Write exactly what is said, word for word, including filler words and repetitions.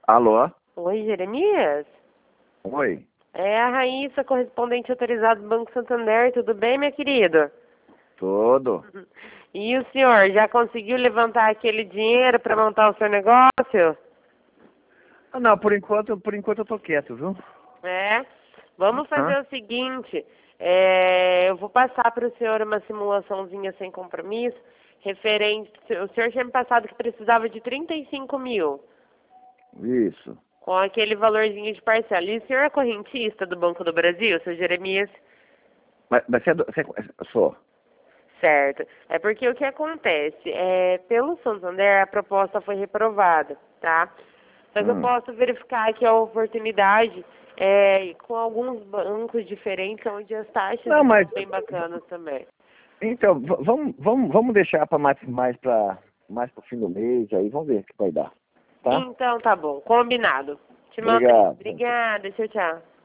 Alô? Oi, Jeremias? Oi. É a Raíssa, correspondente autorizado do Banco Santander. Tudo bem, minha querida? Tudo. E o senhor, já conseguiu levantar aquele dinheiro para montar o seu negócio? Ah, não, por enquanto, por enquanto eu tô quieto, viu? É? Vamos Hã? fazer o seguinte, é, eu vou passar para o senhor uma simulaçãozinha sem compromisso, referente, o senhor tinha me passado que precisava de trinta e cinco mil, Isso. com aquele valorzinho de parcela. E o senhor é correntista do Banco do Brasil, seu Jeremias? Mas, mas você é do... Você é, eu sou. Certo. É porque o que acontece? É, pelo Santander, a proposta foi reprovada, tá? Só que eu Hum. posso verificar aqui a oportunidade é, com alguns bancos diferentes, onde as taxas Não, estão mas... bem bacanas também. Então, v- vamos, vamos, vamos deixar para mais, mais para mais pro fim do mês, aí vamos ver o que vai dar. Tá? Então tá bom, combinado. Te mando aí. Obrigado. Obrigada, tchau, tchau.